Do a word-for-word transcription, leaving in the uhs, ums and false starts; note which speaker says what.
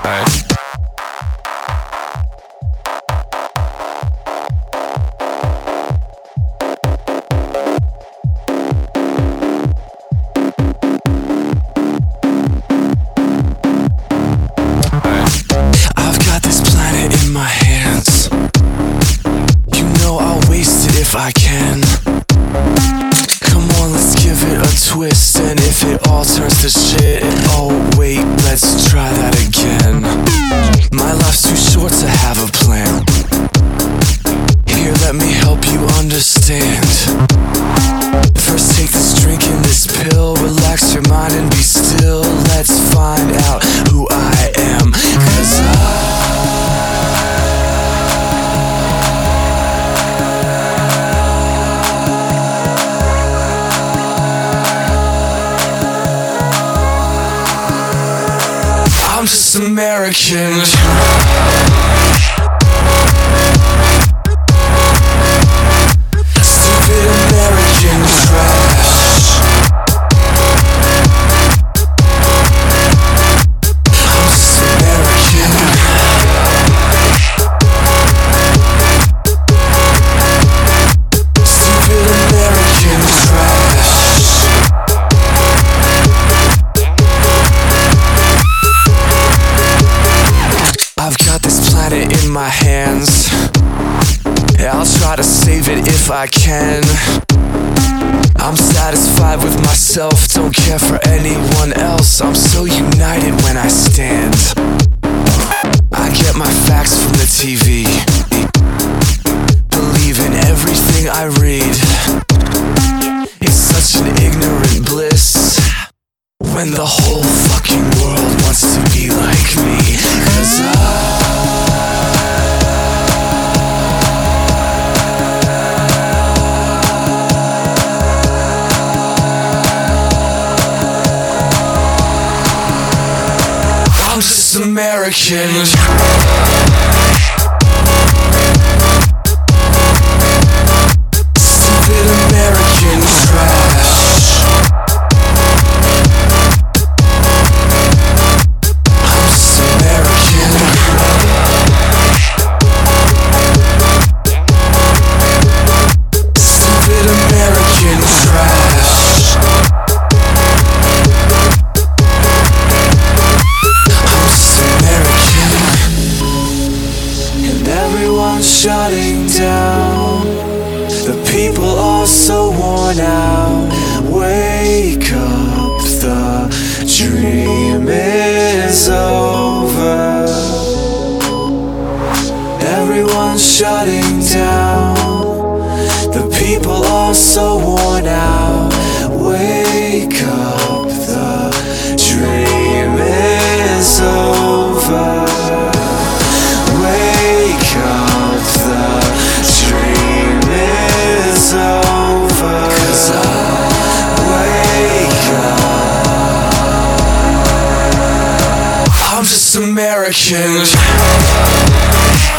Speaker 1: If I can, come on, let's give it a twist. And if it all turns to shit, oh wait, let's try that again. My life's too short to have a plan. Here, let me help you understand. First take this drink and this pill, relax your mind and be still. Let's find out who I am, 'cause I I'm just American. Stupid American trash. I'm just American. Stupid American trash. I've got this planet in my hands. Yeah, I'll try to save it if I can. I'm satisfied with myself, don't care for anyone else. I'm so united when I stand. I get my facts from the T V, believe in everything I read. It's such an ignorant bliss when the whole fucking world wants to be like me. 'Cause I I'm just American. Stupid American trash. I'm just American. Stupid American trash. Everyone's shutting down. The people are so worn out. Wake up, the dream is over. Everyone's shutting down. The people are so worn out. Wake up, the dream is over. Wake up, the dream is over. 'Cause I wake up. I'm just American.